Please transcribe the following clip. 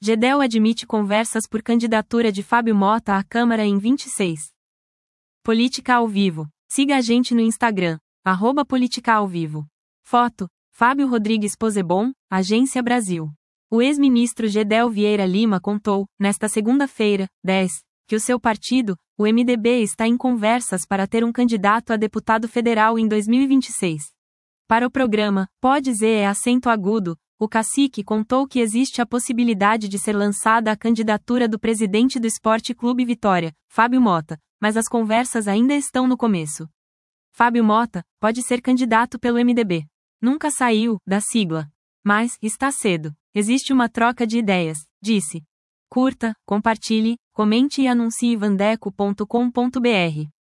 Gedel admite conversas por candidatura de Fábio Mota à Câmara em 26. Política ao vivo. Siga a gente no Instagram, @política-ao-vivo. Foto: Fábio Rodrigues Pozzebon, Agência Brasil. O ex-ministro Gedel Vieira Lima contou, nesta segunda-feira, 10, que o seu partido, o MDB, está em conversas para ter um candidato a deputado federal em 2026. Para o programa Pode Z é acento agudo, o cacique contou que existe a possibilidade de ser lançada a candidatura do presidente do Esporte Clube Vitória, Fábio Mota, mas as conversas ainda estão no começo. Fábio Mota pode ser candidato pelo MDB. Nunca saiu da sigla. Mas está cedo. Existe uma troca de ideias, disse. Curta, compartilhe, comente e anuncie vandeco.com.br.